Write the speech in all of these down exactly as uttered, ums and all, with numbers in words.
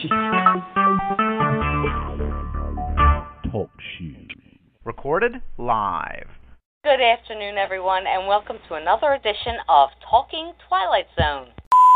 Talk shoe. Recorded live. Good afternoon, everyone, and welcome to another edition of Talking Twilight Zone.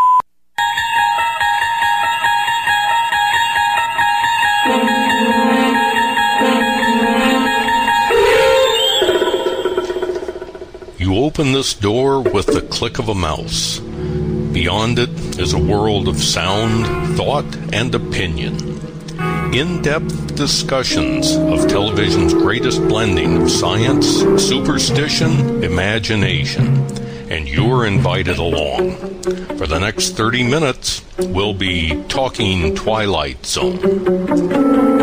You open this door with the click of a mouse. Beyond it is a world of sound, thought, and opinion. In-depth discussions of television's greatest blending of science, superstition, imagination. And you're invited along. For the next thirty minutes, we'll be talking Twilight Zone.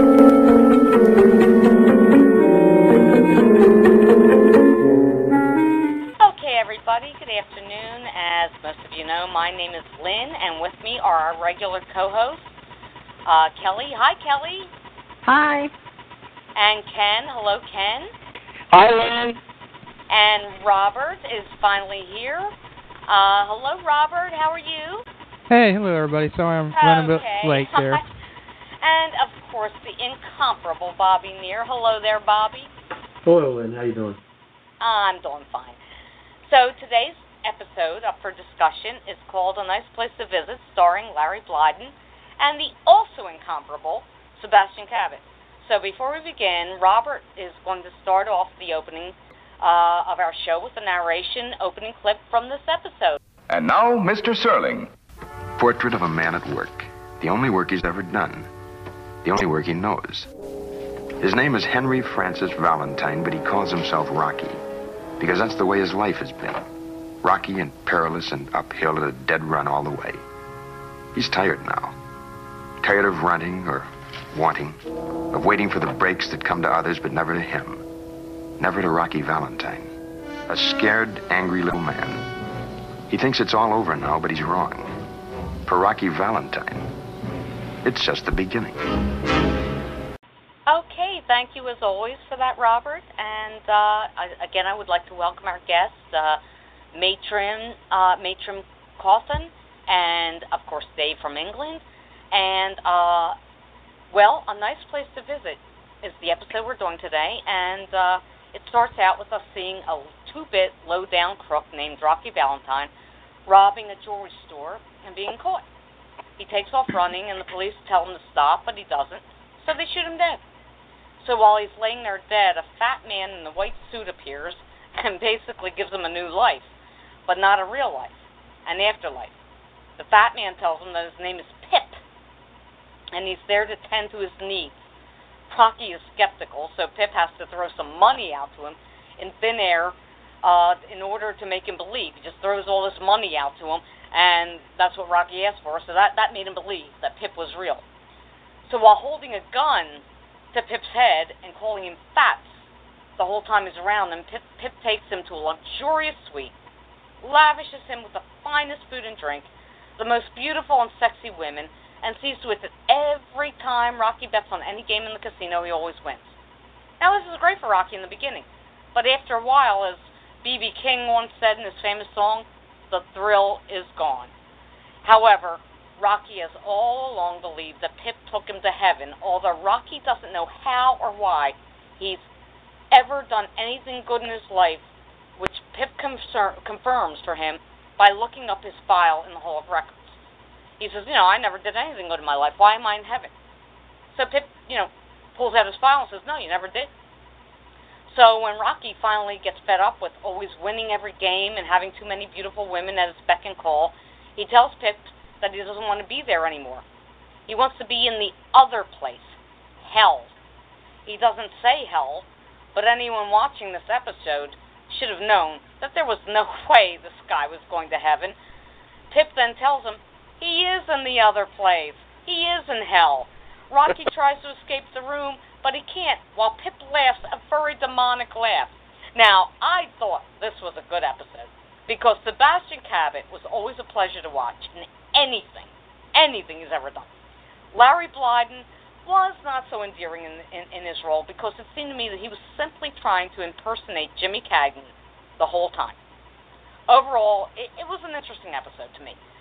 Good afternoon. As most of you know, my name is Lynn, and with me are our regular co-hosts, uh, Kelly. Hi, Kelly. Hi. And Ken. Hello, Ken. Hi, Lynn. And Robert is finally here. Uh, hello, Robert. How are you? Hey, hello, everybody. Sorry I'm okay. running a bit late there. And, of course, the incomparable Bobby Neer. Hello there, Bobby. Hello, Lynn. How you doing? I'm doing fine. So today's episode up for discussion is called A Nice Place to Visit, starring Larry Blyden and the also incomparable Sebastian Cabot. So before we begin, Robert is going to start off the opening uh, of our show with a narration opening clip from this episode. And now, Mister Serling. Portrait of a man at work. The only work he's ever done. The only work he knows. His name is Henry Francis Valentine, but he calls himself Rocky. Because that's the way his life has been. Rocky and perilous and uphill at a dead run all the way. He's tired now. Tired of running or wanting. Of waiting for the breaks that come to others but never to him. Never to Rocky Valentine. A scared, angry little man. He thinks it's all over now, but he's wrong. For Rocky Valentine, it's just the beginning. Okay, thank you as always for that, Robert. And uh, I, again, I would like to welcome our guests, uh, Matron, uh, Matron Cawthon, and of course Dave from England. And uh, well, A Nice Place to Visit is the episode we're doing today, and uh, it starts out with us seeing a two-bit, low-down crook named Rocky Valentine robbing a jewelry store and being caught. He takes off running, and the police tell him to stop, but he doesn't, so they shoot him dead. So while he's laying there dead, a fat man in a white suit appears and basically gives him a new life, but not a real life, an afterlife. The fat man tells him that his name is Pip, and he's there to tend to his needs. Rocky is skeptical, so Pip has to throw some money out to him in thin air uh, in order to make him believe. He just throws all this money out to him, and that's what Rocky asked for, so that, that made him believe that Pip was real. So while holding a gun to Pip's head and calling him Fats the whole time he's around him, Pip, Pip takes him to a luxurious suite, lavishes him with the finest food and drink, the most beautiful and sexy women, and sees to it that every time Rocky bets on any game in the casino, he always wins. Now, this is great for Rocky in the beginning, but after a while, as B B King once said in his famous song, the thrill is gone. However, Rocky has all along believed that Pip took him to heaven, although Rocky doesn't know how or why he's ever done anything good in his life, which Pip confir- confirms for him by looking up his file in the Hall of Records. He says, you know, I never did anything good in my life. Why am I in heaven? So Pip, you know, pulls out his file and says, no, you never did. So when Rocky finally gets fed up with always winning every game and having too many beautiful women at his beck and call, he tells Pip that he doesn't want to be there anymore. He wants to be in the other place, hell. He doesn't say hell, but anyone watching this episode should have known that there was no way this guy was going to heaven. Pip then tells him he is in the other place. He is in hell. Rocky tries to escape the room, but he can't, while Pip laughs a furry demonic laugh. Now, I thought this was a good episode, because Sebastian Cabot was always a pleasure to watch in anything, anything he's ever done. Larry Blyden was not so endearing in, in, in his role because it seemed to me that he was simply trying to impersonate Jimmy Cagney the whole time. Overall, it, it was an interesting episode to me.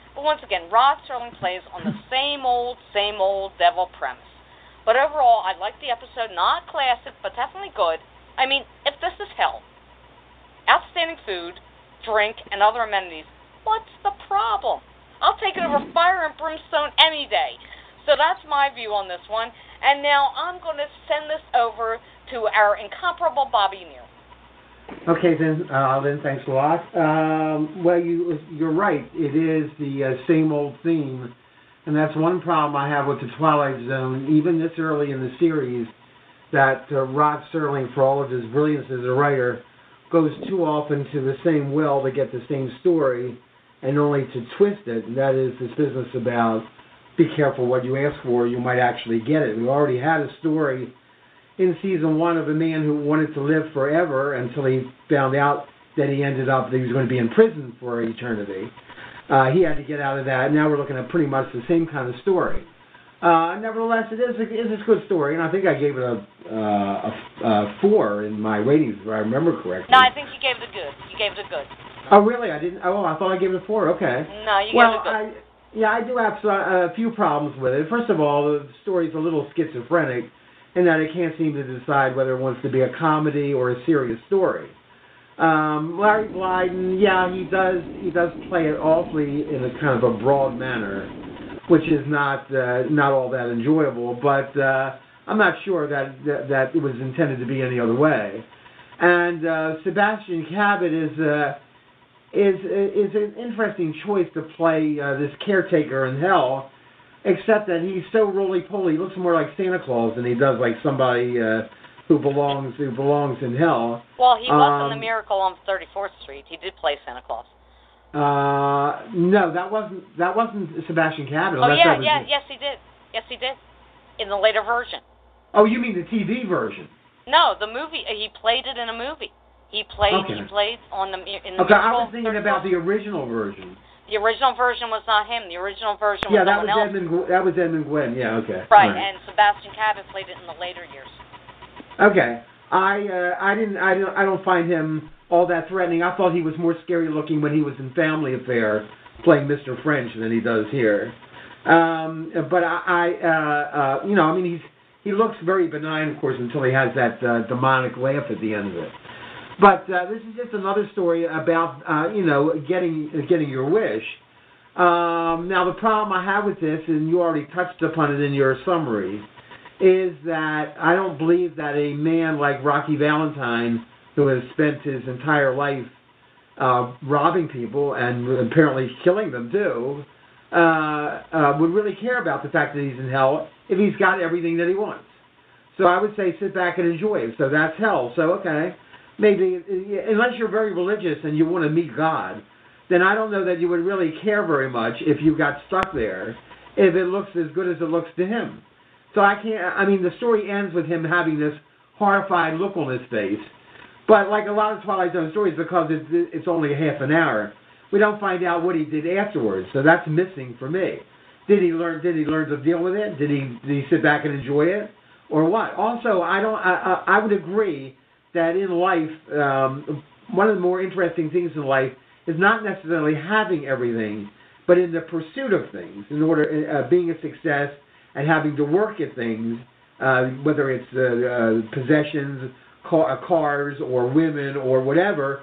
But once again, Rod Serling plays on the same old, same old devil premise. But overall, I liked the episode. Not classic, but definitely good. I mean, if this is hell, outstanding food, drink, and other amenities, what's the problem? I'll take it over fire and brimstone any day. So that's my view on this one. And now I'm going to send this over to our incomparable Bobby Neal. Okay, then, uh, then thanks a lot. Um, well, you, you're right. It is the uh, same old theme, and that's one problem I have with the Twilight Zone, even this early in the series, that uh, Rod Serling, for all of his brilliance as a writer, goes too often to the same well to get the same story, and only to twist it, and that is this business about be careful what you ask for, you might actually get it. We already had a story in season one of a man who wanted to live forever until he found out that he ended up, that he was going to be in prison for eternity. Uh, he had to get out of that. Now we're looking at pretty much the same kind of story. Uh, nevertheless, it is, a, it is a good story, and I think I gave it a, uh, a, a four in my ratings, if I remember correctly. No, I think you gave it a good. You gave it a good. Oh, really? I didn't. Oh, I thought I gave it a four. Okay. No, you well, gave it a good. I, yeah, I do have a few problems with it. First of all, the story's a little schizophrenic in that it can't seem to decide whether it wants to be a comedy or a serious story. Um, Larry Blyden, yeah, he does he does play it awfully in a kind of a broad manner, which is not uh, not all that enjoyable. But uh, I'm not sure that, that that it was intended to be any other way. And uh, Sebastian Cabot is. Uh, Is is an interesting choice to play uh, this caretaker in hell, except that he's so roly-poly. He looks more like Santa Claus than he does like somebody uh, who belongs who belongs in hell. Well, he was um, in The Miracle on thirty-fourth Street. He did play Santa Claus. Uh, no, that wasn't that wasn't Sebastian Cabot. Oh yeah, was yeah, the, yes he did. Yes he did. In the later version. Oh, you mean the T V version? No, the movie. He played it in a movie. He played. Okay. He played on the in the. Okay, I was Miracle thinking about the original version. The original version was not him. The original version Yeah, was that someone was else. Edmund. That was Edmund Gwenn. Yeah, okay. Right, All right. and Sebastian Cabot played it in the later years. Okay, I uh, I didn't I don't I don't find him all that threatening. I thought he was more scary looking when he was in Family Affair playing Mister French than he does here. Um, but I, I uh, uh, you know, I mean, he's he looks very benign, of course, until he has that uh, demonic laugh at the end of it. But uh, this is just another story about uh, you know getting getting your wish. Um, now the problem I have with this, and you already touched upon it in your summary, is that I don't believe that a man like Rocky Valentine, who has spent his entire life uh, robbing people and apparently killing them too, uh, uh, would really care about the fact that he's in hell if he's got everything that he wants. So I would say sit back and enjoy it. So that's hell. So okay, maybe unless you're very religious and you want to meet God, then I don't know that you would really care very much if you got stuck there, if it looks as good as it looks to him. So I can't, I mean, the story ends with him having this horrified look on his face. But like a lot of Twilight Zone stories, because it's, it's only a half an hour, we don't find out what he did afterwards. So that's missing for me. Did he learn, did he learn to deal with it? Did he, did he sit back and enjoy it? Or what? Also, I don't, I, I would agree that in life, um, one of the more interesting things in life is not necessarily having everything, but in the pursuit of things, in order, uh, being a success, and having to work at things, uh, whether it's uh, uh, possessions, car, cars, or women, or whatever,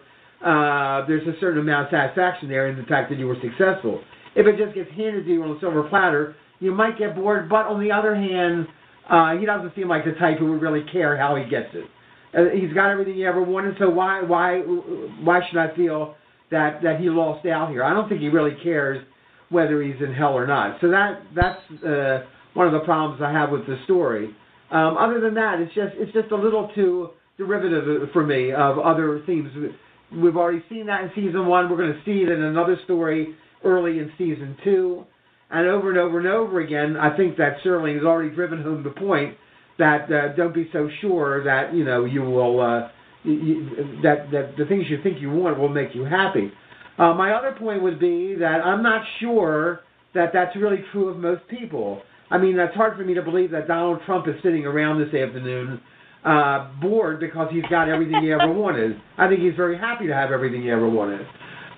uh, there's a certain amount of satisfaction there in the fact that you were successful. If it just gets handed to you on a silver platter, you might get bored, but on the other hand, uh, he doesn't seem like the type who would really care how he gets it. Uh, he's got everything he ever wanted, so why why why should I feel that, that he lost out here? I don't think he really cares whether he's in hell or not. So that that's... Uh, one of the problems I have with the story. Um, other than that, it's just it's just a little too derivative for me of other themes. We've already seen that in season one. We're going to see it in another story early in season two. And over and over and over again, I think that Serling has already driven home the point that uh, don't be so sure that, you know, you will, uh, you, that, that the things you think you want will make you happy. Uh, my other point would be that I'm not sure that that's really true of most people. I mean, that's hard for me to believe that Donald Trump is sitting around this afternoon uh, bored because he's got everything he ever wanted. I think he's very happy to have everything he ever wanted.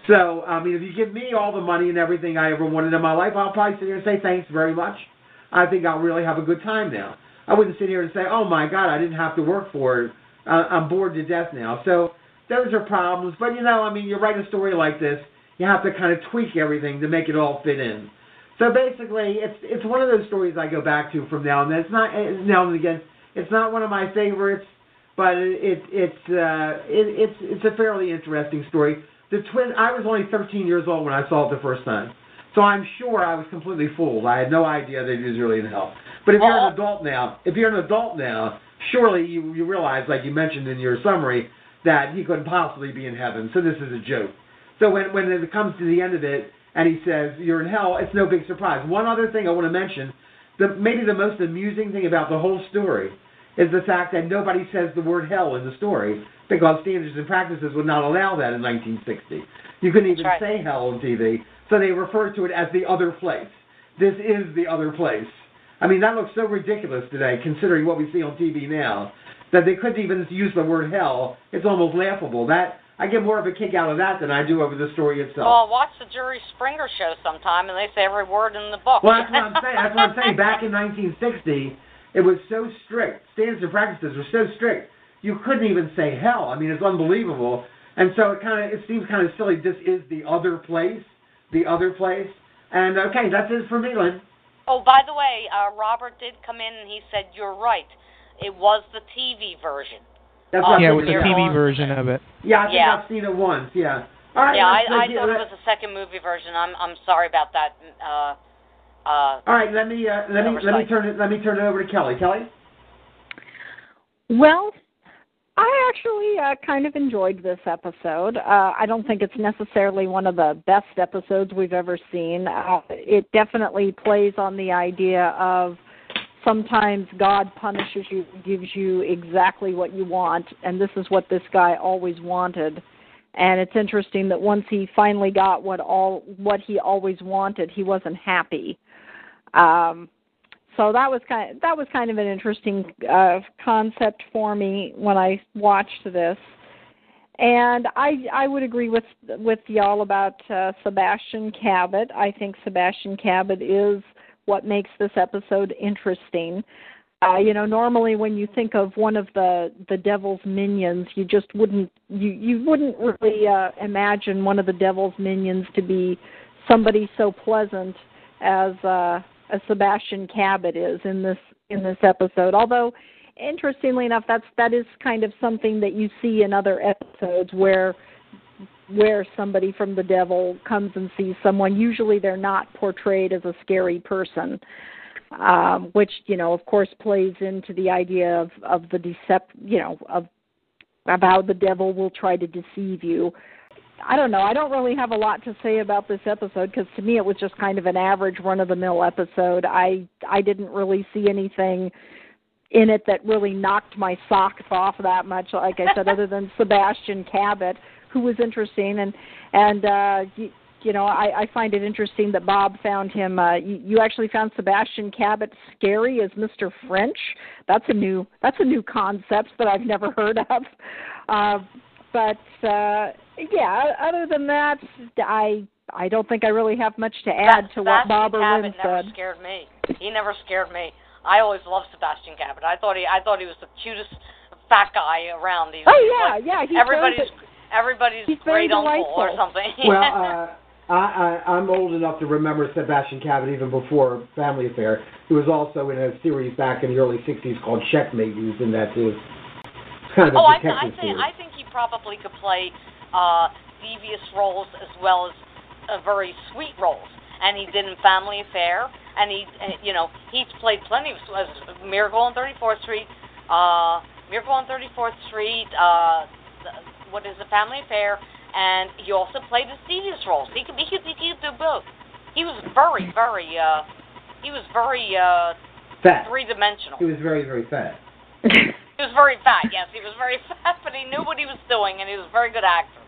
So, I mean, if you give me all the money and everything I ever wanted in my life, I'll probably sit here and say thanks very much. I think I'll really have a good time now. I wouldn't sit here and say, oh, my God, I didn't have to work for it. Uh, I'm bored to death now. So those are problems. But, you know, I mean, you write a story like this, you have to kind of tweak everything to make it all fit in. So basically, it's it's one of those stories I go back to from now and then. It's not now and again. It's not one of my favorites, but it, it it's uh, it, it's it's a fairly interesting story. The twin. I was only thirteen years old when I saw it the first time, so I'm sure I was completely fooled. I had no idea that he was really in hell. But if you're an adult now, if you're an adult now, surely you you realize, like you mentioned in your summary, that he couldn't possibly be in heaven. So this is a joke. So when when it comes to the end of it, and he says you're in hell, it's no big surprise. One other thing I want to mention, the maybe the most amusing thing about the whole story is the fact that nobody says the word hell in the story because standards and practices would not allow that in nineteen sixty. You couldn't even right. say hell on T V, so they refer to it as the other place. This is the other place. I mean, that looks so ridiculous today, considering what we see on T V now, that they couldn't even use the word hell. It's almost laughable. That I get more of a kick out of that than I do over the story itself. Well, watch the Jerry Springer show sometime, and they say every word in the book. Well, that's what I'm saying. That's what I'm saying. Back in nineteen sixty, it was so strict. Standards and practices were so strict. You couldn't even say hell. I mean, it's unbelievable. And so it kind of it seems kind of silly. This is the other place, the other place. And okay, that's it for me, Lynn. Oh, by the way, uh, Robert did come in and he said you're right. It was the T V version. That's uh, yeah, what it was the T V version of it. Yeah, I think yeah. I've seen it once. Yeah. All right. Yeah, I, let's, let's I thought it was the second movie version. I'm I'm sorry about that. Uh, uh, All right, let me uh, let me let me turn it let me turn it over to Kelly. Kelly. Well, I actually uh, kind of enjoyed this episode. Uh, I don't think it's necessarily one of the best episodes we've ever seen. Uh, it definitely plays on the idea of sometimes God punishes you, gives you exactly what you want, and this is what this guy always wanted. And it's interesting that once he finally got what all what he always wanted, he wasn't happy. Um, so that was kind of, that was kind of an interesting uh, concept for me when I watched this. And I I would agree with with y'all about uh, Sebastian Cabot. I think Sebastian Cabot is what makes this episode interesting. Uh, you know, normally when you think of one of the, the devil's minions, you just wouldn't you, you wouldn't really uh, imagine one of the devil's minions to be somebody so pleasant as uh, as Sebastian Cabot is in this in this episode. Although, interestingly enough, that's that is kind of something that you see in other episodes where. where somebody from the devil comes and sees someone. Usually they're not portrayed as a scary person, um, which, you know, of course plays into the idea of, of the decept, you know, of, of how the devil will try to deceive you. I don't know. I don't really have a lot to say about this episode because to me it was just kind of an average run-of-the-mill episode. I I didn't really see anything in it that really knocked my socks off that much, like I said, other than Sebastian Cabot, who was interesting, and and uh, you, you know I, I find it interesting that Bob found him. Uh, you, you actually found Sebastian Cabot scary as Mister French. That's a new that's a new concept that I've never heard of. Uh, but uh, yeah, other than that, I I don't think I really have much to add to what Bob or Lynn said. Sebastian Cabot never scared me. He never scared me. I always loved Sebastian Cabot. I thought he I thought he was the cutest fat guy around. He, oh yeah, like, yeah. He's everybody's. Everybody's great uncle or something. Well, uh, I, I, I'm old enough to remember Sebastian Cabot even before Family Affair. He was also in a series back in the early sixties called Checkmate. He was in that too. It's kind of a oh, I, detective I think series. I think he probably could play uh, devious roles as well as uh, very sweet roles, and he did in Family Affair. And he, uh, you know, he's played plenty of uh, Miracle on thirty-fourth Street, uh, Miracle on thirty-fourth Street. Uh, What is a Family Affair, and he also played the devious roles. He could he could, he could do both. He was very very uh, he was very uh, fat. three dimensional. He was very very fat. He was very fat. Yes, he was very fat, but he knew what he was doing, and he was a very good actor.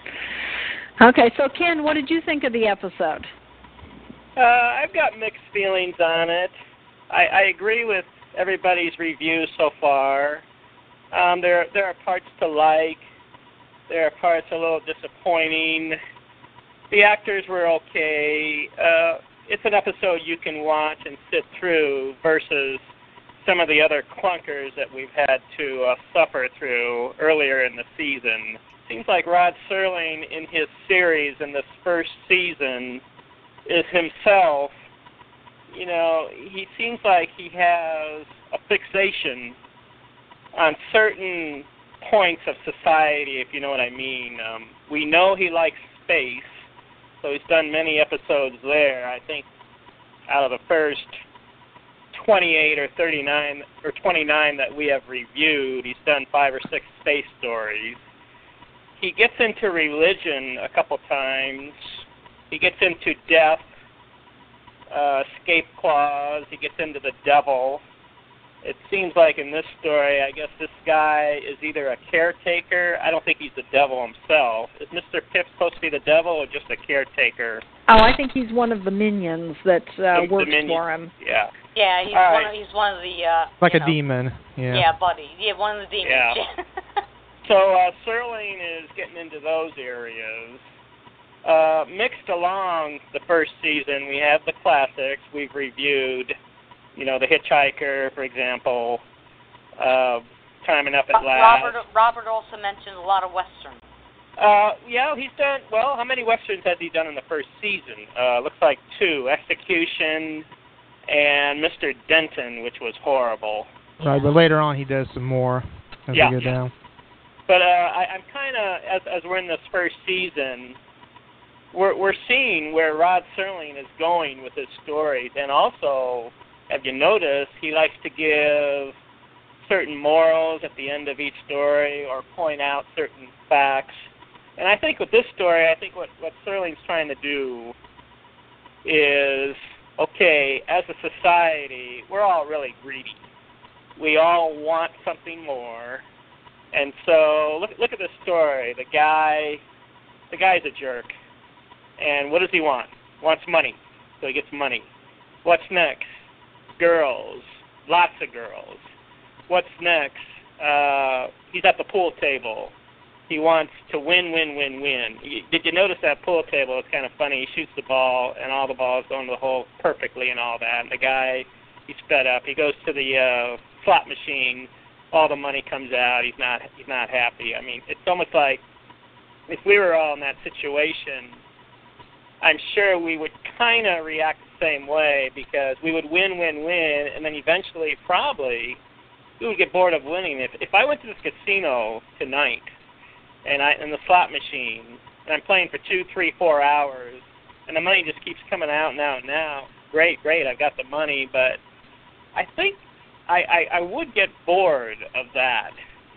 Okay, so Ken, what did you think of the episode? Uh, I've got mixed feelings on it. I, I agree with everybody's review so far. Um, there there are parts to like. There are parts a little disappointing. the actors were okay. Uh, it's an episode you can watch and sit through versus some of the other clunkers that we've had to uh, suffer through earlier in the season. Seems like Rod Serling in his series in this first season is himself. You know, he seems like he has a fixation on certain points of society, if you know what I mean. Um, we know he likes space, so he's done many episodes there. I think out of the first twenty-eight or thirty-nine or twenty-nine that we have reviewed, he's done five or six space stories. He gets into religion a couple times. He gets into death, uh, escape clause. He gets into the devil. It seems like in this story, I guess this guy is either a caretaker. I don't think he's the devil himself. Is Mister Pip supposed to be the devil or just a caretaker? Oh, I think he's one of the minions that uh, The- the works minion- for him. Yeah. Yeah, he's All one. right. Of, he's one of the. Uh, Like you a know, demon. Yeah. Yeah, buddy. Yeah, one of the demons. Yeah. So uh, Serling is getting into those areas. Uh, mixed along the first season, we have the classics we've reviewed. You know, The Hitchhiker, for example. Uh, Timing Up at Last. Robert. Robert also mentioned a lot of westerns. Uh, yeah, he's done, well, how many westerns has he done in the first season? Uh, looks like two. Execution and Mister Denton, which was horrible. Right, but later on he does some more as Yeah. we go down. But uh, I, I'm kind of, as, as we're in this first season, we're, we're seeing where Rod Serling is going with his stories. And also, have you noticed, he likes to give certain morals at the end of each story or point out certain facts. And I think with this story, I think what, what Serling's trying to do is, okay, as a society, we're all really greedy. We all want something more. And so look look at this story. The guy the guy's a jerk. And what does he want? Wants money. So he gets money. What's next? Girls. Lots of girls. What's next? Uh, he's at the pool table. He wants to win, win, win, win. Did you notice that pool table? It's kind of funny. He shoots the ball, and all the balls go into the hole perfectly and all that. And the guy, he's fed up. He goes to the uh, slot machine. All the money comes out. He's not. He's not happy. I mean, it's almost like if we were all in that situation, I'm sure we would kind of react the same way because we would win, win, win, and then eventually probably we would get bored of winning. If if I went to this casino tonight and I in the slot machine and I'm playing for two, three, four hours, and the money just keeps coming out and out and out, great, great, I've got the money, but I think I, I, I would get bored of that.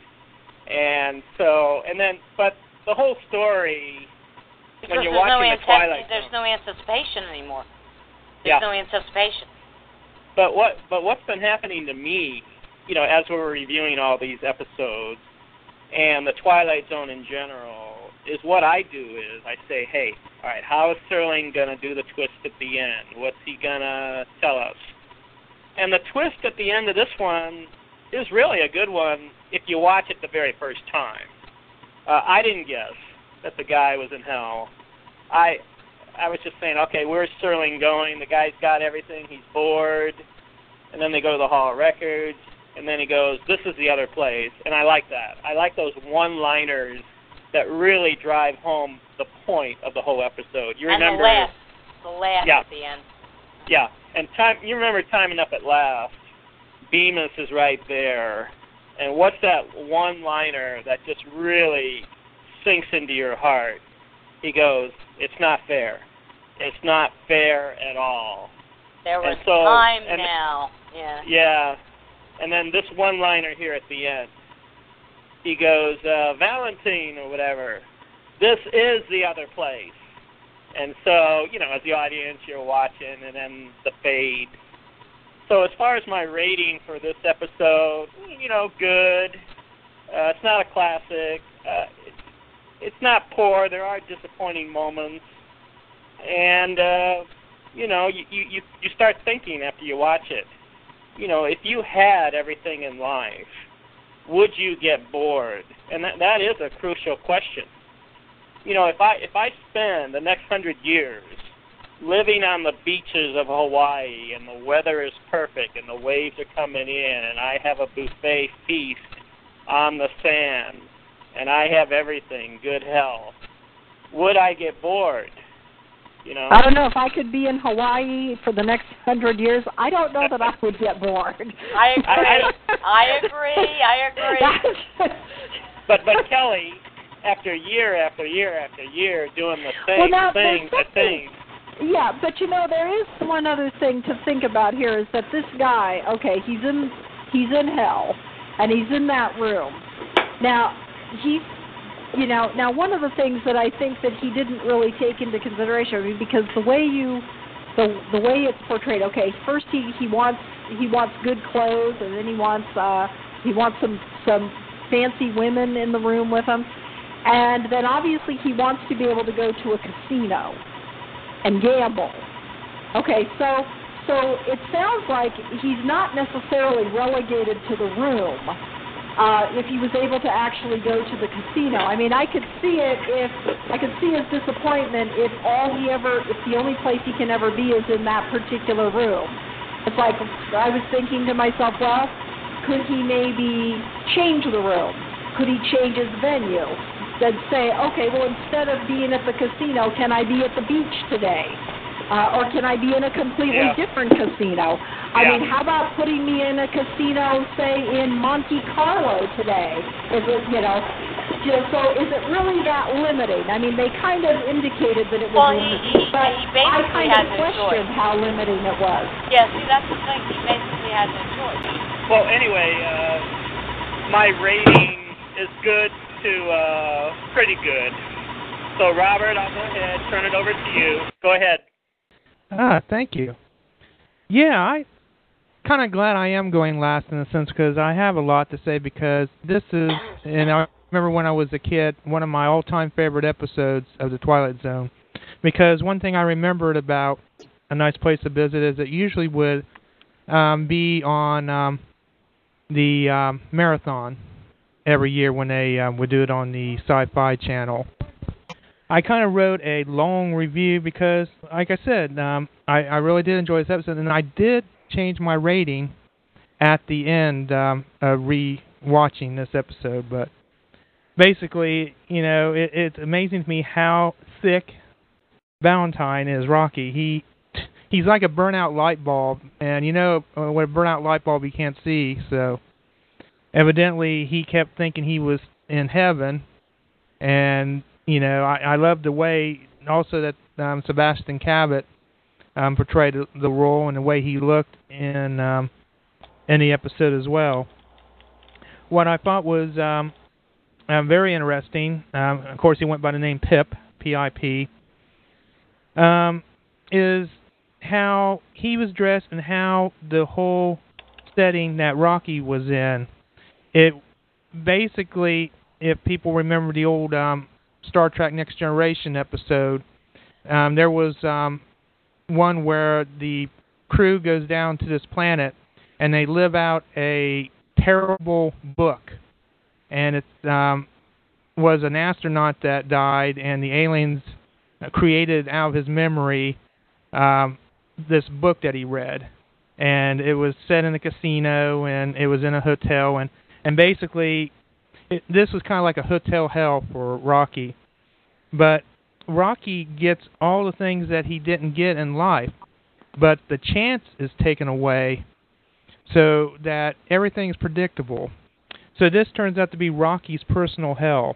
And so, and then, but the whole story, Because when you're there's watching no the Twilight There's Zone, no anticipation anymore. There's Yeah. no anticipation. But what but what's been happening to me, you know, as we're reviewing all these episodes and the Twilight Zone in general, is what I do is I say, hey, all right, how is Serling going to do the twist at the end? What's he going to tell us? And the twist at the end of this one is really a good one if you watch it the very first time. Uh, I didn't guess that the guy was in hell. I I was just saying, okay, where's Serling going? The guy's got everything. He's bored. And then they go to the Hall of Records. And then he goes, this is the other place. And I like that. I like those one-liners that really drive home the point of the whole episode. You and remember, the last, the last Yeah. at the end. Yeah, and time. You remember Timing Up at Last. Bemis is right there. And what's that one-liner that just really sinks into your heart? He goes, it's not fair. It's not fair at all. There was And so- time and- now. Yeah. Yeah. And then this one-liner here at the end. He goes, uh, Valentine or whatever, this is the other place. And so, you know, as the audience, you're watching, and then the fade. So as far as my rating for this episode, you know, good. Uh, it's not a classic. Uh, it's, it's not poor. There are disappointing moments. And, uh, you know, you, you, you start thinking after you watch it, you know, if you had everything in life, would you get bored? And that, that is a crucial question. you know, if I if I spend the next hundred years living on the beaches of Hawaii and the weather is perfect and the waves are coming in and I have a buffet feast on the sand and I have everything, good health, would I get bored? You know? I don't know if I could be in Hawaii for the next hundred years. I don't know that I would get bored. I agree. I, I agree. I agree. but but Kelly, after year after year after year doing the same well, now, thing, the thing. Yeah, but you know there is one other thing to think about here is that this guy, okay, he's in he's in hell, and he's in that room. Now he's, you know, now one of the things that I think that he didn't really take into consideration, I mean, because the way you, the the way it's portrayed, okay, first he, he wants he wants good clothes, and then he wants uh he wants some some fancy women in the room with him, and then obviously he wants to be able to go to a casino and gamble. Okay, so so it sounds like he's not necessarily relegated to the room uh, if he was able to actually go to the casino. I mean, I could see it if I could see his disappointment if all he ever, if the only place he can ever be is in that particular room. It's like I was thinking to myself, well, could he maybe change the room? Could he change his venue? They'd say, okay, well, instead of being at the casino, can I be at the beach today? Uh, or can I be in a completely yeah. different casino? I yeah. mean, how about putting me in a casino, say, in Monte Carlo today? Is it, you know, you know, so is it really that limiting? I mean, they kind of indicated that it was well, limiting, he, he, but he basically I kind has of no questioned choice. how limiting it was. Yeah, see, that's the thing. He basically has no choice. Well, anyway, uh, my rating is good to uh, pretty good. So, Robert, I'll go ahead, turn it over to you. Go ahead. Ah, thank you. Yeah, I kind of glad I am going last in a sense because I have a lot to say because this is, and I remember when I was a kid, one of my all-time favorite episodes of The Twilight Zone because one thing I remembered about A Nice Place to Visit is it usually would um, be on um, the um, marathon every year when they um, would do it on the Sci-Fi Channel. I kind of wrote a long review because, like I said, um, I, I really did enjoy this episode, and I did change my rating at the end um, of re-watching this episode. But basically, you know, it, it's amazing to me how thick Valentine is, Rocky. He he's like a burnout light bulb, and you know, with a burnout light bulb you can't see, so evidently he kept thinking he was in heaven, and you know, I, I love the way also that um, Sebastian Cabot um, portrayed the role and the way he looked in um, in the episode as well. What I thought was um, uh, very interesting, um, of course he went by the name Pip, P I P, um, is how he was dressed and how the whole setting that Rocky was in. It basically, if people remember the old um, Star Trek Next Generation episode, um, there was um, one where the crew goes down to this planet and they live out a terrible book. And it um, was an astronaut that died, and the aliens created out of his memory um, this book that he read. And it was set in a casino, and it was in a hotel, and, and basically it, this was kind of like a hotel hell for Rocky. But Rocky gets all the things that he didn't get in life, but the chance is taken away so that everything's predictable. So this turns out to be Rocky's personal hell.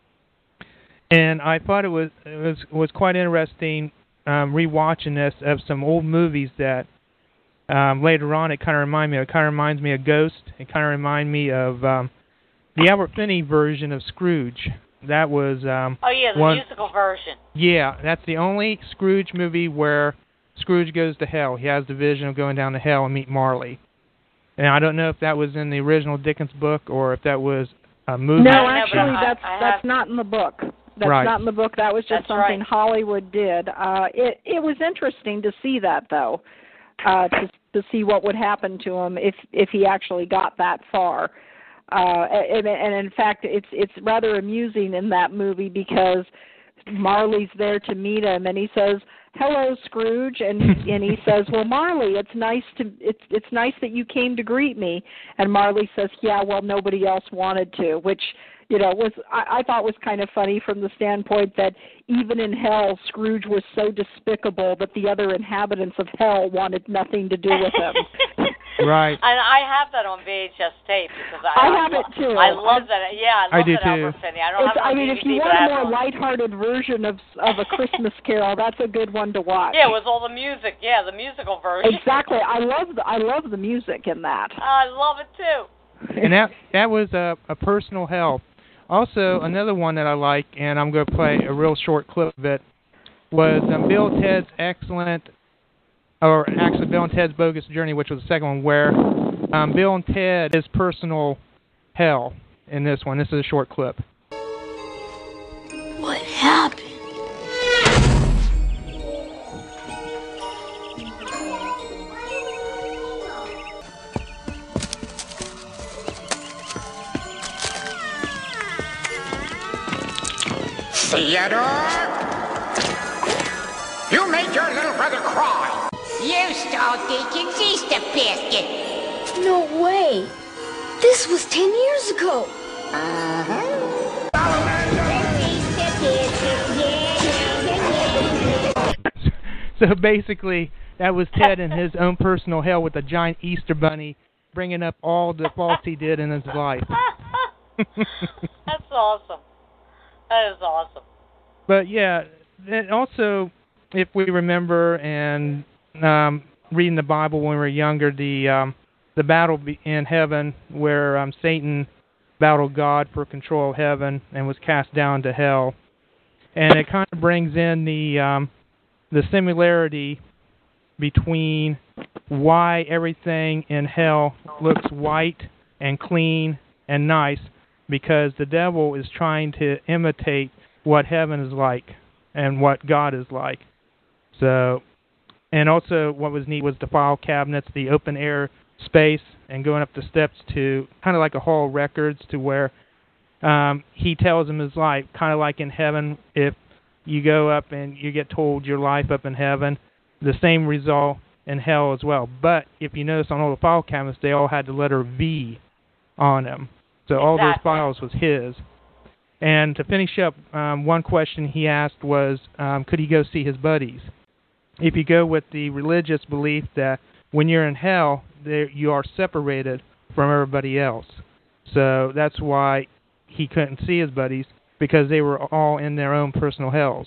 And I thought it was it was, was quite interesting um, rewatching this of some old movies that um, later on it kind of reminded me of. It kind of reminds me of Ghost. It kind of reminded me of um, the Albert Finney version of Scrooge. That was um, oh yeah, the one, musical version. Yeah, that's the only Scrooge movie where Scrooge goes to hell. He has the vision of going down to hell and meet Marley. And I don't know if that was in the original Dickens book or if that was a movie. No, actually, I, that's I have, that's not in the book. That's right. not in the book. That was just that's something right. Hollywood did. Uh, it it was interesting to see that though, uh, to to see what would happen to him if if he actually got that far. Uh, and, and in fact, it's it's rather amusing in that movie because Marley's there to meet him, and he says, "Hello, Scrooge," and and he says, "Well, Marley, it's nice to it's it's nice that you came to greet me." And Marley says, "Yeah, well, nobody else wanted to," which, you know, was I, I thought was kind of funny from the standpoint that even in hell, Scrooge was so despicable that the other inhabitants of hell wanted nothing to do with him. Right. And I have that on V H S tape because I, I I have lo- it too. I love that. Yeah, I love I do that too. Albert Finney. I don't It's, have it on I mean, D V D, if you but want I a have more it on- lighthearted version of of a Christmas Carol, that's a good one to watch. Yeah, with all the music. Yeah, the musical version. Exactly. I love the I love the music in that. I love it too. And that that was a, a personal hell. Also, another one that I like, and I'm going to play a real short clip of it, was um, Bill and Ted's Excellent, or actually Bill and Ted's Bogus Journey, which was the second one, where um, Bill and Ted is personal hell in this one. This is a short clip. What happened? Theodore? You made your little brother cry. You stole Deacon's Easter basket. No way. This was ten years ago. So basically, that was Ted in his own personal hell with a giant Easter bunny bringing up all the faults he did in his life. That's awesome. That is awesome. But yeah, and also, if we remember and um, reading the Bible when we were younger, the um, the battle be- in heaven where um, Satan battled God for control of heaven and was cast down to hell, and it kind of brings in the um, the similarity between why everything in hell looks white and clean and nice, because the devil is trying to imitate what heaven is like and what God is like. So, and also what was neat was the file cabinets, the open air space, and going up the steps to kind of like a hall of records to where um, he tells him his life, kind of like in heaven. If you go up and you get told your life up in heaven, the same result in hell as well. But if you notice on all the file cabinets, they all had the letter V on them. So all Exactly. those files was his. And to finish up, um, one question he asked was, um, could he go see his buddies? If you go with the religious belief that when you're in hell, there you are separated from everybody else. So that's why he couldn't see his buddies, because they were all in their own personal hells.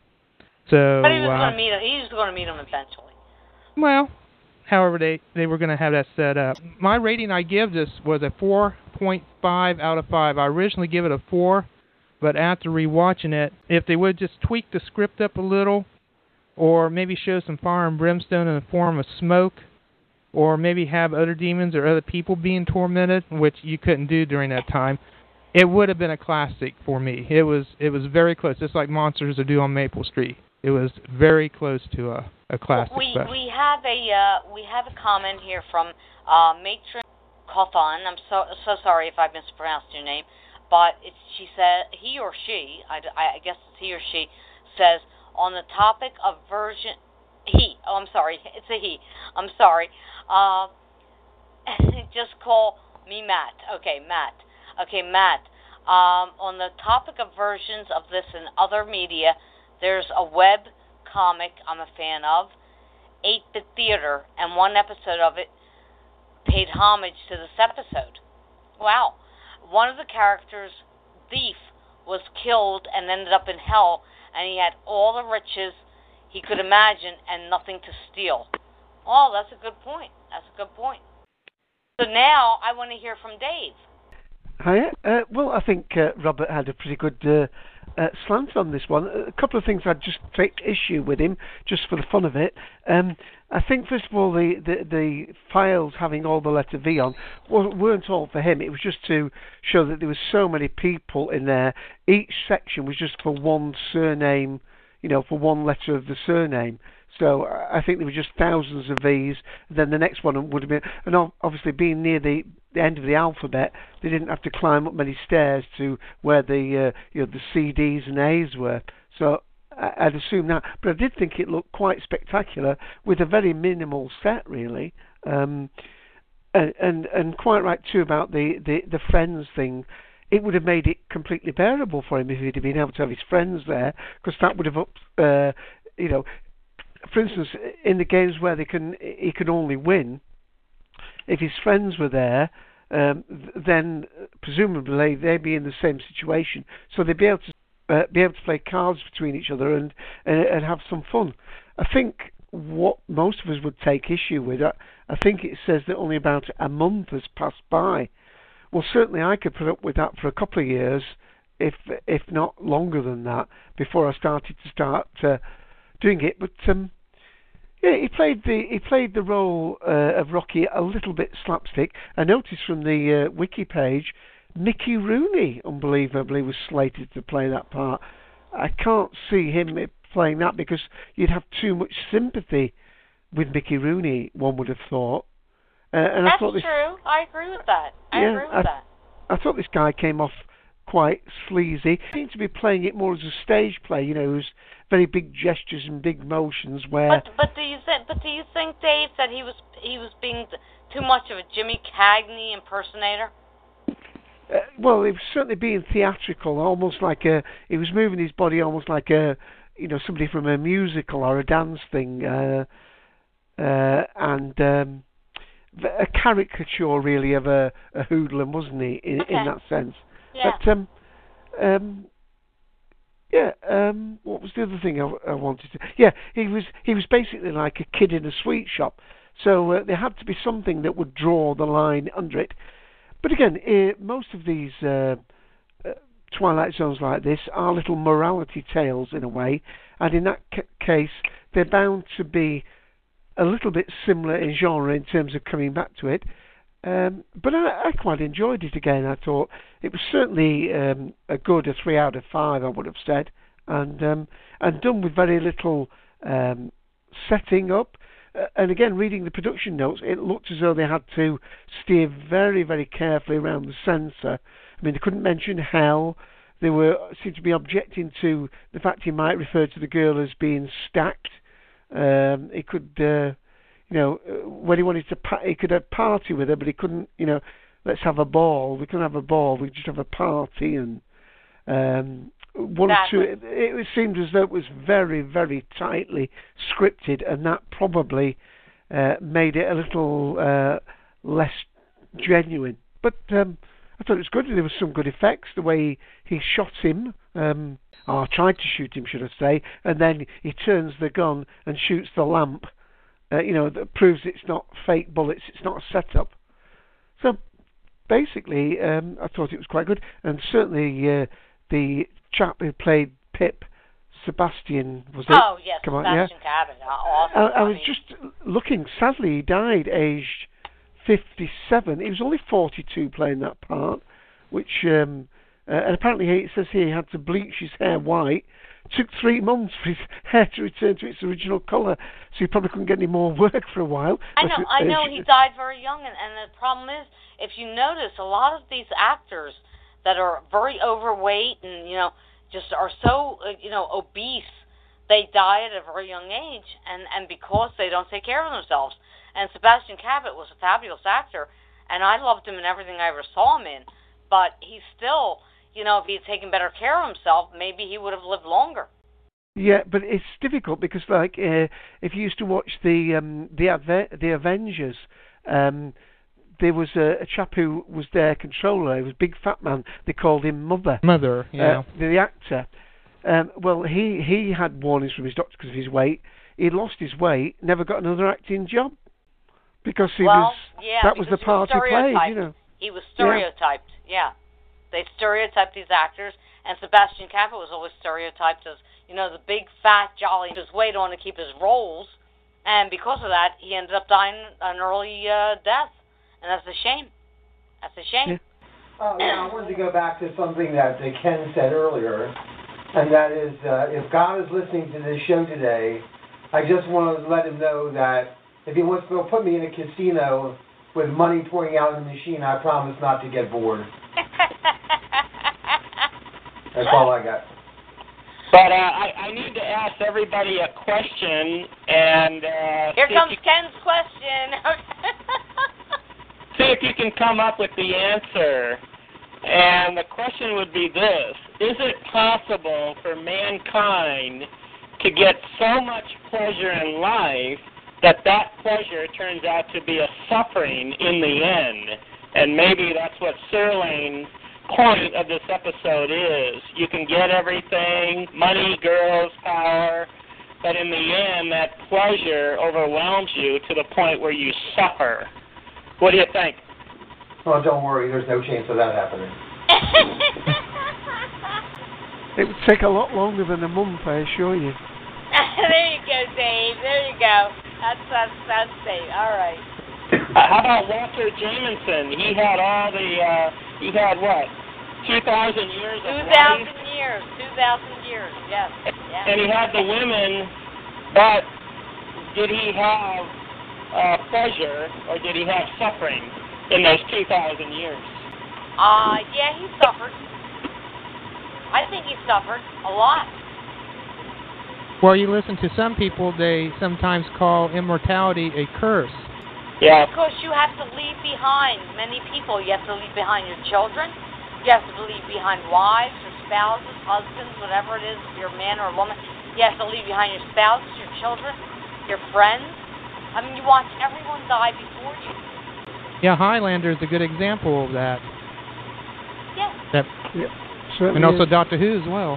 So, But he was uh, going to meet him. He was going to meet him eventually. well, however they, they were going to have that set up. My rating I give this was a four point five out of five. I originally gave it a four, but after rewatching it, if they would just tweak the script up a little, or maybe show some fire and brimstone in the form of smoke, or maybe have other demons or other people being tormented, which you couldn't do during that time, it would have been a classic for me. It was it was very close, just like Monsters of Do on Maple Street. It was very close to a, a classic. We but we have a uh, we have a comment here from uh, Matron Cawthon. I'm so so sorry if I mispronounced your name, but it's, she said he or she, I, I guess it's he or she, says on the topic of version he. Oh, I'm sorry, it's a he. I'm sorry. Uh, just call me Matt. Okay, Matt. Okay, Matt. Um, on the topic of versions of this in other media, there's a web comic I'm a fan of, eight-Bit Theater, and one episode of it paid homage to this episode. Wow. One of the characters, Thief, was killed and ended up in hell, and he had all the riches he could imagine and nothing to steal. Oh, that's a good point. That's a good point. So now I want to hear from Dave. Hi. Uh, well, I think uh, Robert had a pretty good uh, uh, slant on this one. A couple of things I'd just take issue with him, just for the fun of it. Um, I think, first of all, the, the, the files having all the letter V on weren't all for him. It was just to show that there were so many people in there. Each section was just for one surname, you know, for one letter of the surname. So I think there were just thousands of V's. Then the next one would have been, and obviously being near the, the end of the alphabet, they didn't have to climb up many stairs to where the uh, you know the C, D's and A's were. So I'd assume that. But I did think it looked quite spectacular with a very minimal set, really. Um, and, and and quite right, too, about the, the, the friends thing. It would have made it completely bearable for him if he'd have been able to have his friends there, because that would have, up, uh, you know, for instance, in the games where they can he can only win, if his friends were there, um, then presumably they'd be in the same situation, so they'd be able to uh, be able to play cards between each other and uh, and have some fun. I think what most of us would take issue with, I, I think it says that only about a month has passed by. Well, certainly I could put up with that for a couple of years, if if not longer than that, before I started to start uh, doing it. But um, yeah, he played the he played the role uh, of Rocky a little bit slapstick. I noticed from the uh, wiki page, Mickey Rooney, unbelievably, was slated to play that part. I can't see him playing that because you'd have too much sympathy with Mickey Rooney, one would have thought. Uh, and That's I thought this, true. I agree with that. I yeah, agree with I, that. I thought this guy came off quite sleazy. He seemed to be playing it more as a stage play, you know, it was very big gestures and big motions. Where, but but do you think but do you think, Dave, that he was he was being too much of a Jimmy Cagney impersonator? Uh, well, he was certainly being theatrical, almost like a. He was moving his body almost like a, you know, somebody from a musical or a dance thing, uh, uh, and. Um, a caricature, really, of a, a hoodlum, wasn't he? In, okay. in that sense. Yeah. But um, um, yeah. Um, what was the other thing I, I wanted to? Yeah, he was he was basically like a kid in a sweet shop. So uh, there had to be something that would draw the line under it. But again, uh, most of these uh, uh, Twilight Zones like this are little morality tales in a way, and in that c- case, they're bound to be a little bit similar in genre in terms of coming back to it. Um, but I, I quite enjoyed it again. I thought it was certainly um, a good, a three out of five, I would have said, and um, and done with very little um, setting up. Uh, and again, reading the production notes, it looked as though they had to steer very, very carefully around the censor. I mean, they couldn't mention hell. They were seemed to be objecting to the fact he might refer to the girl as being stacked. Um, he could, uh, you know, when he wanted to, pa- he could have party with her, but he couldn't, you know, let's have a ball. We couldn't have a ball. We could just have a party. And um, one exactly. or two, it, it seemed as though it was very, very tightly scripted, and that probably uh, made it a little uh, less genuine. But um, I thought it was good. There was some good effects. The way he, he shot him. Um, or tried to shoot him, should I say, and then he turns the gun and shoots the lamp, uh, you know, that proves it's not fake bullets, it's not a setup. So, basically, um, I thought it was quite good, and certainly uh, the chap who played Pip, Sebastian, was it? Oh, yes, Come Sebastian on, yeah. Cabot, awesome. I, I I was mean, just looking, sadly, he died aged fifty-seven. He was only forty-two playing that part, which... Um, Uh, and apparently it says here he had to bleach his hair white. Took three months for his hair to return to its original colour, so he probably couldn't get any more work for a while. I know, I know, he died very young, and, and the problem is, if you notice, a lot of these actors that are very overweight and, you know, just are so, uh, you know, obese, they die at a very young age, and, and because they don't take care of themselves. And Sebastian Cabot was a fabulous actor, and I loved him in everything I ever saw him in, but he's still... You know, if he had taken better care of himself, maybe he would have lived longer. Yeah, but it's difficult because, like, uh, if you used to watch the um, the Adve- the Avengers, um, there was a, a chap who was their controller. He was a big fat man. They called him Mother. Mother, yeah. Uh, the, the actor. Um, well, he he had warnings from his doctor because of his weight. He lost his weight, never got another acting job because he well, was yeah, that was the part he, he played. You know, he was stereotyped. Yeah. yeah. They stereotyped these actors, and Sebastian Cabot was always stereotyped as, you know, the big, fat, jolly, his weight on to keep his roles, and because of that, he ended up dying an early uh, death, and that's a shame. That's a shame. Yeah. Oh, yeah, I wanted to go back to something that uh, Ken said earlier, and that is, uh, if God is listening to this show today, I just want to let him know that if he wants to put me in a casino with money pouring out of the machine, I promise not to get bored. That's all I got. But uh, I, I need to ask everybody a question, and uh, here comes you, Ken's question. see if you can come up with the answer. And the question would be this: is it possible for mankind to get so much pleasure in life that that pleasure turns out to be a suffering in the end? And maybe that's what Serling's point of this episode is. You can get everything, money, girls, power, but in the end, that pleasure overwhelms you to the point where you suffer. What do you think? Oh, don't worry. There's no chance of that happening. It would take a lot longer than a month, I assure you. There you go, Dave. There you go. That's that's that's Dave. All right. Uh, how about Walter Jameson? He had all the. Uh, he had what? Two thousand years of life. Two thousand years. Two thousand years. Yes. yes. And he had the women, but did he have uh, pleasure or did he have suffering in those two thousand years? Uh, yeah, he suffered. I think he suffered a lot. Well, you listen to some people, they sometimes call immortality a curse. Yeah. Because you have to leave behind many people. You have to leave behind your children. You have to leave behind wives or spouses, husbands, whatever it is, if you're a man or a woman. You have to leave behind your spouses, your children, your friends. I mean, you watch everyone die before you. Yeah, Highlander is a good example of that. Yes. That, yeah, and also is. Doctor Who as well.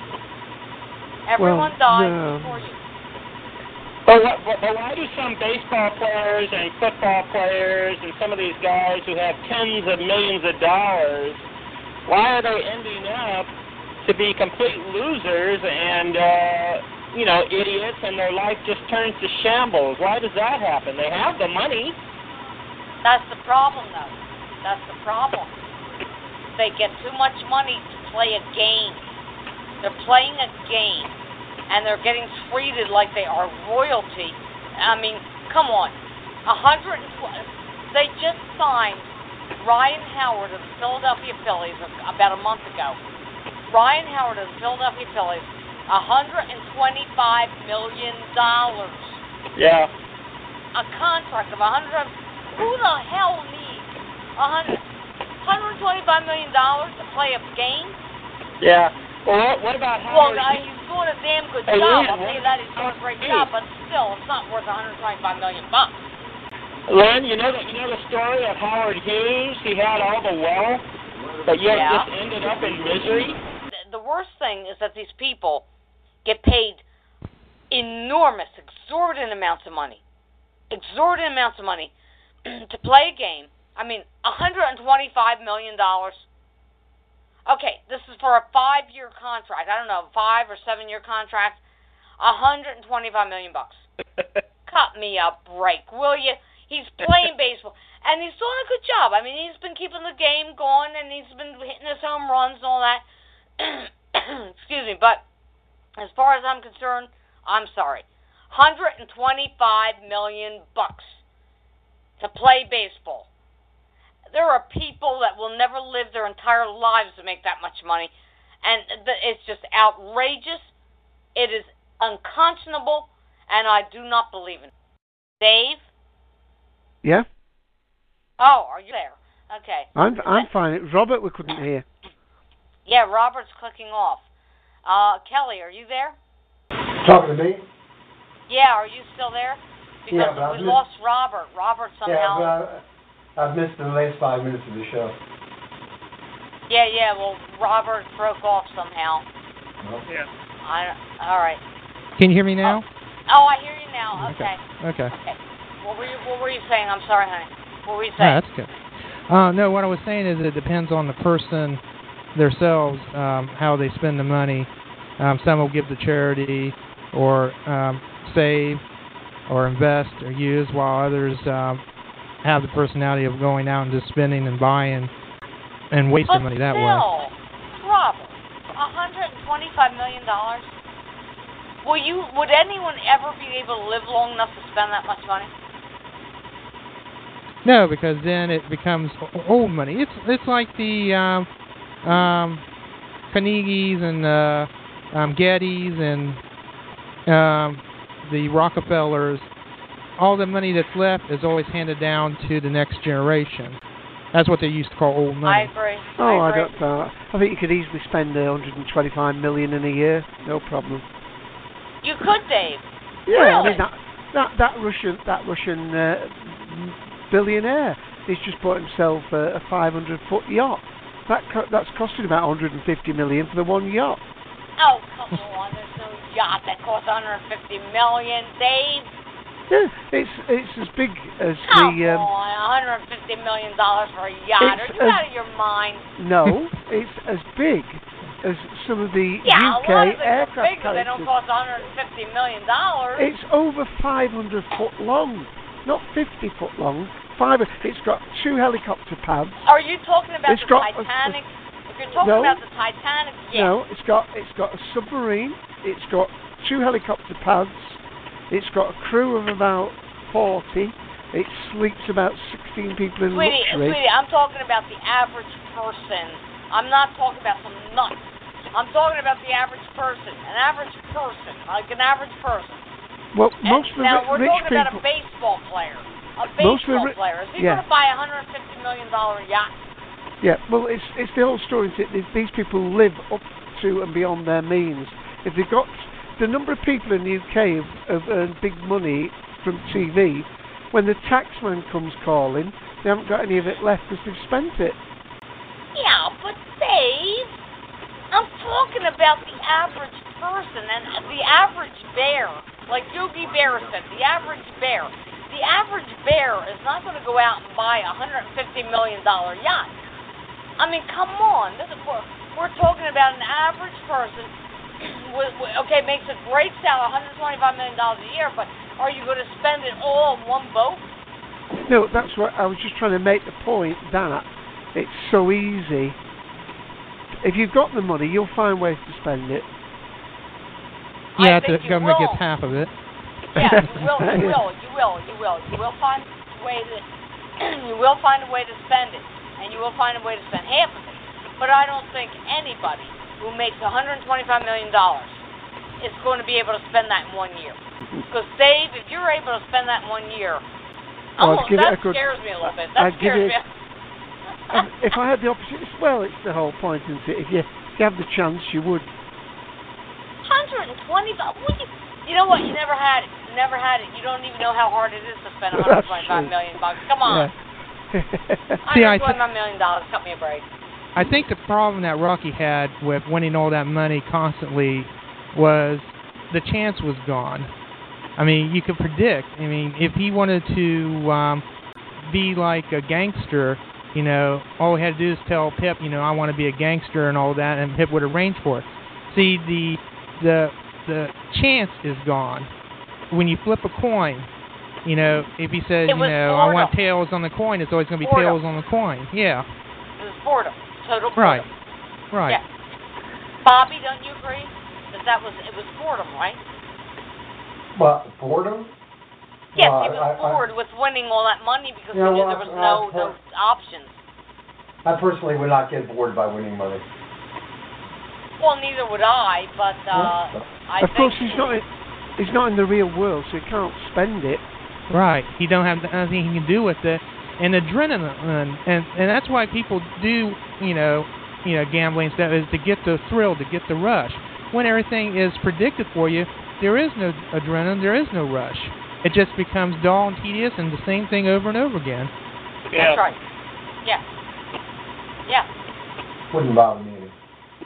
Everyone well, dies no. before you. But, what, but, but why do some baseball players and football players and some of these guys who have tens of millions of dollars, why are they ending up to be complete losers and, uh, you know, idiots, and their life just turns to shambles? Why does that happen? They have the money. That's the problem, though. That's the problem. They get too much money to play a game. They're playing a game, and they're getting treated like they are royalty. I mean, come on. one hundred twenty They just signed Ryan Howard of the Philadelphia Phillies about a month ago. Ryan Howard of the Philadelphia Phillies, one hundred twenty-five million dollars. Yeah. A contract of one hundred. Who the hell needs one hundred, one hundred twenty-five million dollars to play a game? Yeah. Well, what, what about Howard? Well, Howard? uh, he's doing a damn good Hey, job. Lynn, I'll tell you that. He's doing a great hey. job, but still, it's not worth one hundred twenty-five million bucks. Lynn, you know the you know the story of Howard Hughes? He had all the wealth, but yet Yeah. just ended up in misery. The, the worst thing is that these people get paid enormous, exorbitant amounts of money, exorbitant amounts of money to play a game. I mean, one hundred twenty-five million dollars. Okay, this is for a five-year contract. I don't know, five or seven-year contract. one hundred twenty-five million bucks. Cut me a break, will you? He's playing baseball, and he's doing a good job. I mean, he's been keeping the game going, and he's been hitting his home runs and all that. Excuse me, but as far as I'm concerned, I'm sorry. one hundred twenty-five million bucks to play baseball. There are people that will never live their entire lives to make that much money, and it's just outrageous. It is unconscionable, and I do not believe in it. Dave? Yeah? Oh, are you there? Okay. I'm I'm fine. Robert, we couldn't hear. Yeah, Robert's clicking off. Uh, Kelly, are you there? Talking to me? Yeah, are you still there? Because Yeah, but we I've lost Robert. Robert somehow... Yeah, but I, I've missed the last five minutes of the show. Yeah, yeah, well, Robert broke off somehow. Well, Yeah. I, all right. Can you hear me now? Oh, I hear you now. Okay. Okay. Okay. What were you, what were you saying? I'm sorry, honey. What were you Yeah, saying? that's good. Uh, no, what I was saying is it depends on the person themselves, um, how they spend the money. Um, some will give to charity or um, save or invest or use, while others um, have the personality of going out and just spending and buying and wasting But money that still, way. Robert, one hundred twenty-five million dollars. Will you? Would anyone ever be able to live long enough to spend that much money? No, because then it becomes old money. It's it's like the um, um, Carnegies and uh, um, Gettys and um, the Rockefellers, all the money that's left is always handed down to the next generation. That's what they used to call old money. I agree. Oh, I, I agree. don't know. I think you could easily spend one hundred twenty-five million in a year, no problem. You could, Dave. Yeah, really? I mean that that that Russian that Russian uh, billionaire has just bought himself a, a five hundred foot yacht. That co- that's costing about one hundred fifty million for the one yacht. Oh, come on! There's no yacht that costs one hundred fifty million, Dave. Yeah, it's it's as big as Come the. Um, on, one hundred fifty million dollars for a yacht? Are you as, out of your mind? No, it's as big as some of the Yeah, U K a lot of aircraft things are big, but they don't carriers. cost one hundred fifty million dollars. It's over five hundred foot long, not fifty foot long. Five. It's got two helicopter pads. Are you talking about It's the got a- Titanic? If you're talking No. about the Titanic, yes. No, it's got it's got a submarine. It's got two helicopter pads. It's got a crew of about forty. It sleeps about sixteen people in Sweetie, luxury. sweetie, I'm talking about the average person. I'm not talking about some nuts. I'm talking about the average person. An average person, like an average person. Well, And most of the now ri- we're rich talking about people. a baseball player. A Most of the baseball ri- player. Is he yeah. going to buy a one hundred fifty million dollars yacht? Yeah, well, it's it's the whole story. That these- these people live up to and beyond their means. If they've got the number of people in the U K have, have earned big money from T V, when the taxman comes calling, they haven't got any of it left because they've spent it. Yeah, but Dave, I'm talking about the average person and the average bear. Like Yogi Bear said, the average bear. The average bear is not going to go out and buy a one hundred fifty million dollars yacht. I mean, come on. This is, we're, we're talking about an average person. with, with, okay, makes a great salary, one hundred twenty-five million dollars a year, but are you going to spend it all in one boat? No, that's what I was just trying to make the point that it's so easy. If you've got the money, you'll find ways to spend it. Yeah, I think the you government will. gets half of it. Yeah, you will, you will, you will, you will. You will find a way to, you will find a way to spend it, and you will find a way to spend half of it. But I don't think anybody who makes one hundred twenty-five million dollars is going to be able to spend that in one year. Because Dave, if you're able to spend that in one year, Well, almost, I'd give it that a good- scares me a little bit. That I'd give scares it- me. Um, if I had the opportunity, well, it's the whole point, isn't it? If you, if you have the chance, you would. one hundred twenty-five. What you, you know what? You never had it. You never had it. You don't even know how hard it is to spend one hundred twenty-five million bucks. Come on. Yeah. See, I one hundred twenty-five million dollars. Cut me a break. I think the problem that Rocky had with winning all that money constantly was the chance was gone. I mean, you could predict. I mean, if he wanted to um, be like a gangster, you know, all he had to do is tell Pip, you know, I want to be a gangster and all that, and Pip would arrange for it. See, the the the chance is gone. When you flip a coin, you know, if he says, It you was know, I want boredom. tails on the coin, it's always going to be Boredom. tails on the coin. Yeah. It was boredom. Total boredom. Right. Right. Yeah. Bobby, don't you agree that that was it was boredom, right? What, boredom? Yes, Well, he was I- I- bored with winning all that money because Yeah, he knew well, there was I- no I've no heard- options. I personally would not get bored by winning money. Well, neither would I, but uh, I of course, think he's not. In, he's not in the real world, so he can't spend it. Right. He don't have anything he can do with it, and adrenaline, and and that's why people do, you know, you know, gambling stuff is to get the thrill, to get the rush. When everything is predicted for you, there is no adrenaline, there is no rush. It just becomes dull and tedious, and the same thing over and over again. Yeah. that's right. Yeah. Yeah. Wouldn't bother me any.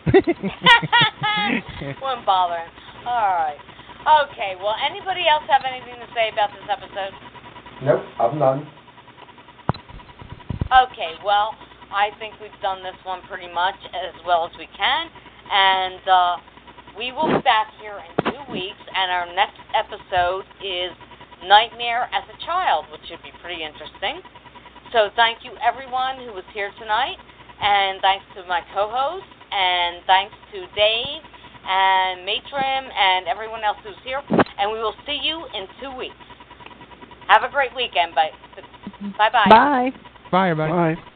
Wouldn't bother him. All right. Okay. Well, anybody else have anything to say about this episode? Nope, I'm none. Okay. Well, I think we've done this one pretty much as well as we can, and uh, we will be back here in two weeks. And our next episode is Nightmare as a Child, which should be pretty interesting. So thank you, everyone who was here tonight, and thanks to my co-host, and thanks to Dave and Matrim and everyone else who's here, and we will see you in two weeks. Have a great weekend. Bye. Bye-bye. Bye. Bye, everybody. Bye.